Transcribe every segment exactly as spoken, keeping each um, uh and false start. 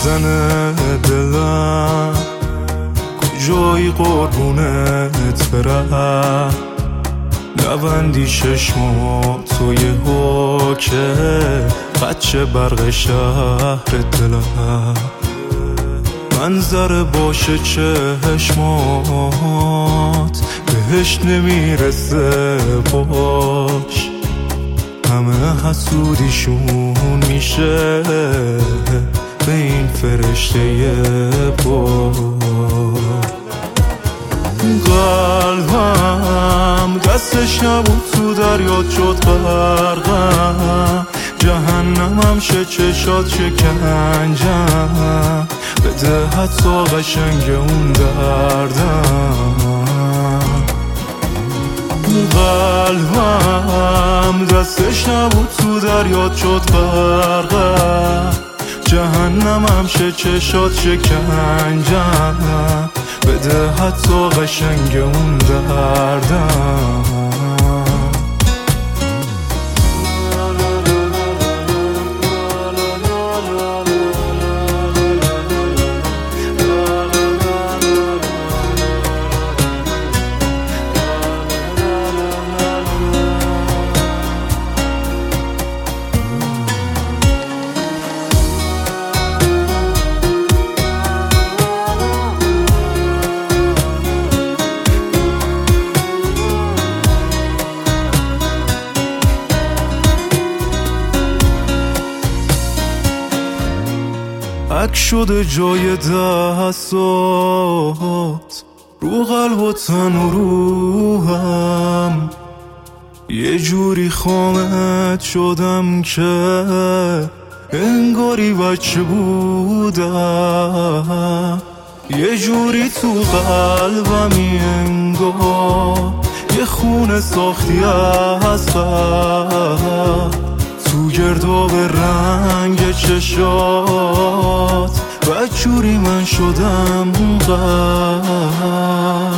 میزنه دلم، کجایی قربونت برم؟ نبندی چشماتو یه حکه بچه برق شهر دلم. منظره باشه چشمات بهش نمیرسه باش، همه حسودیشون میشه به این فرشته باش. قلبم دستش نبود تو دریا شد غرقم، جهنمم شه چشات شکنجم، بده حتی قشنگ اون دردم. قلبم دستش نبود تو دریا شد غرقم، جهنمم شه چشات شکنجم، بده حتی قشنگ اون دردم. عک شده جای دستات رو قلب و تن و روحم، یه جوری خامت شدم که انگاری بچه بودم، یه جوری تو قلبمی انگار یه خونه ساختی از قلب، تو گرداب رنگ چشات بچوری من شدم قلب.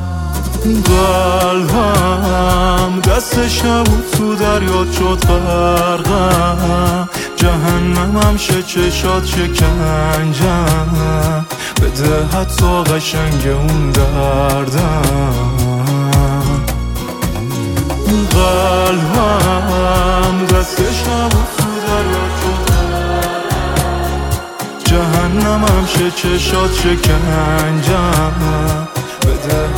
قلبم دستش نبود تو دریا شد غرقم، جهنمم شه چشات شکنجم، بده حتی قشنگ اون دردم. قلبم دستش نبود تو دریا شد جهنمم شه چشات شکنجم، بده